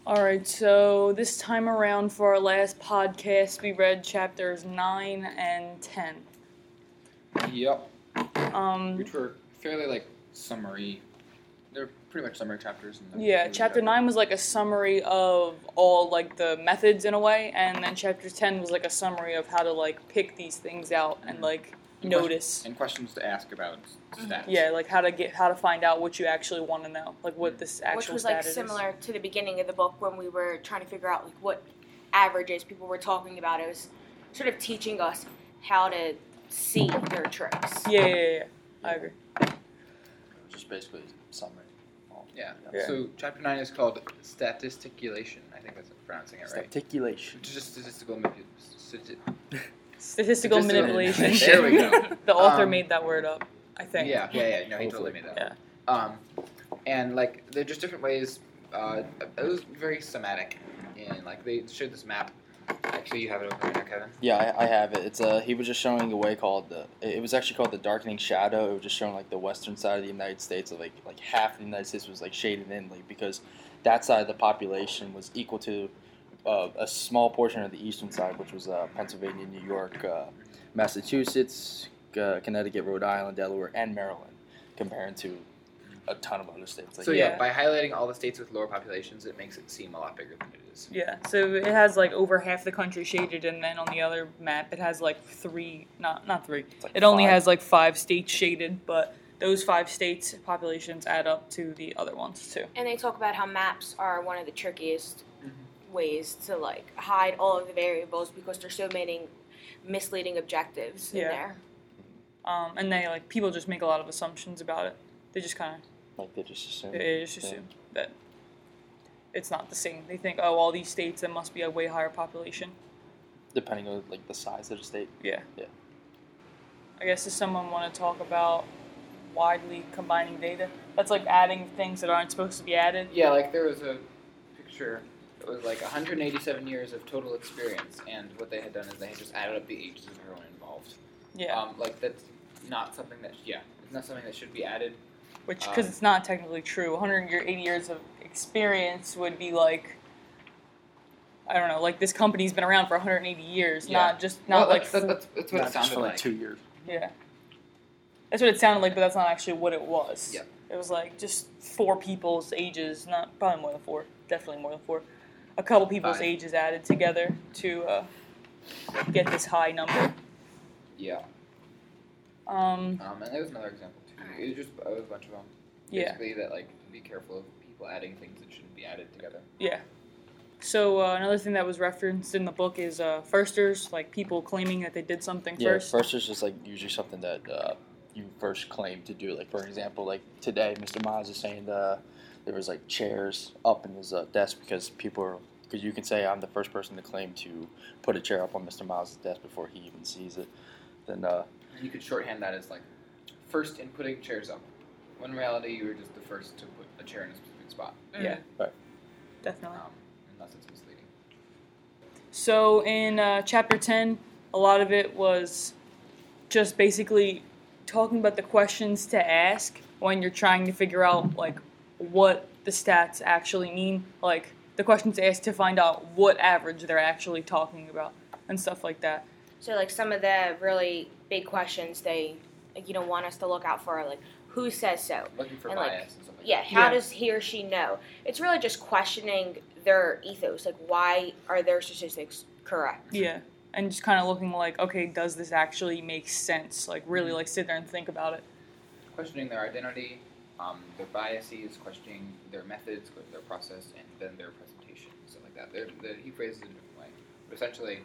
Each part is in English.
Alright, so this time around for our last podcast, we read chapters 9 and 10. Yep. Which were fairly, summary. They're pretty much summary chapters. Chapter 9 was like a summary of all, the methods in a way, and then chapter 10 was, a summary of how to, pick these things out and, notice. And questions to ask about stats. Yeah, how to find out what you actually want to know, what this actual stat is. Which was, similar to the beginning of the book when we were trying to figure out, what averages people were talking about. It was sort of teaching us how to see their tricks. Yeah. I agree. Just basically summary. Yeah. So chapter 9 is called Statisticulation. I think that's pronouncing it right. Statisticulation. Just Statistical manipulation. There we go. The author made that word up, I think. Yeah. No, he totally made that up. And, they're just different ways. It was very somatic. And, they showed this map. Actually, you have it open right now, Kevin. Yeah, I have it. It's he was just showing a way called it was actually called the darkening shadow. It was just showing the western side of the United States, so like half the United States was shaded in, because that side of the population was equal to a small portion of the eastern side, which was Pennsylvania, New York, Massachusetts, Connecticut, Rhode Island, Delaware, and Maryland, compared to a ton of other states. By highlighting all the states with lower populations, it makes it seem a lot bigger than it is. Yeah, so it has over half the country shaded, and then on the other map it has not three. It only has 5 states shaded, but those 5 states' populations add up to the other ones too. And they talk about how maps are one of the trickiest ways to hide all of the variables because there's so many misleading objectives in there. And they people just make a lot of assumptions about it. They just kind of they just assume. They just assume that it's not the same. They think, all these states, there must be a way higher population. Depending on the size of the state. Yeah. Yeah. I guess does someone want to talk about widely combining data? That's adding things that aren't supposed to be added. Yeah, there was a picture. It was 187 years of total experience, and what they had done is they had just added up the ages of everyone involved. Yeah. That's not something that it's not something that should be added. Which, because it's not technically true. 180 years of experience would be I don't know, this company's been around for 180 years, not that's what it sounded for like. 2 years. Yeah. That's what it sounded like, but that's not actually what it was. Yeah. It was just 4 people's ages, probably more than 4, definitely more than 4. A couple people's 5. ages added together to get this high number. Yeah. And there was another example too. It was a bunch of them. Yeah. Basically, that be careful of people adding things that shouldn't be added together. Yeah. So another thing that was referenced in the book is firsters, people claiming that they did something first. Yeah, firsters is usually something that you first claim to do. For example, today, Mr. Miles is saying there was chairs up in his desk because you can say I'm the first person to claim to put a chair up on Mr. Miles' desk before he even sees it. Then you could shorthand that as first in putting chairs up. When in reality, you were just the first to put a chair in a specific spot. Yeah. Right. Definitely. Unless it's misleading. So in chapter 10, a lot of it was just basically talking about the questions to ask when you're trying to figure out what the stats actually mean. The questions to ask to find out what average they're actually talking about and stuff like that. So some of the really big questions they want us to look out for are who says so? Looking for and bias and stuff like that. How does he or she know? It's really just questioning their ethos. Why are their statistics correct? Yeah. And just kind of looking okay, does this actually make sense? Really sit there and think about it. Questioning their identity, their biases, questioning their methods, their process, and then their presentation, stuff like that. He phrases it in a different way. But essentially,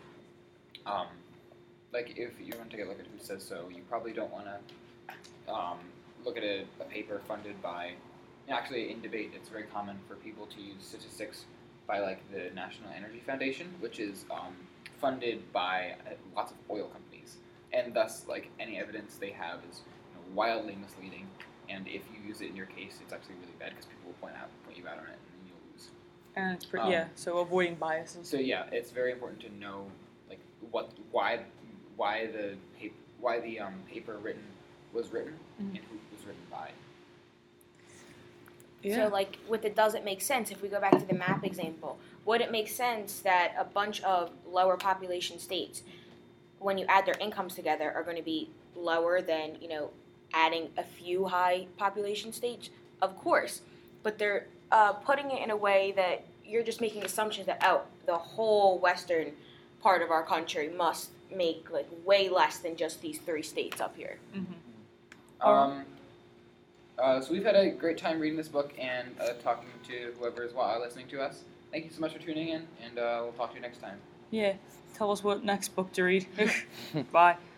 if you want to take a look at who says so, you probably don't want to look at a paper funded by. Actually, in debate, it's very common for people to use statistics by the National Energy Foundation, which is funded by lots of oil companies, and thus any evidence they have is wildly misleading. And if you use it in your case, it's actually really bad because people will point you out on it, and then you'll lose. And it's so avoiding biases. So it's very important to know why the paper was written, and who it was written by. Yeah. So, like, with it doesn't make sense, if we go back to the map example, would it make sense that a bunch of lower population states, when you add their incomes together, are going to be lower than, adding a few high population states? Of course. But they're putting it in a way that you're just making assumptions that, the whole western part of our country must make, like, way less than just these 3 states up here. So we've had a great time reading this book and talking to whoever is listening to us. Thank you so much for tuning in, and we'll talk to you next time. Yeah. Tell us what next book to read. Bye.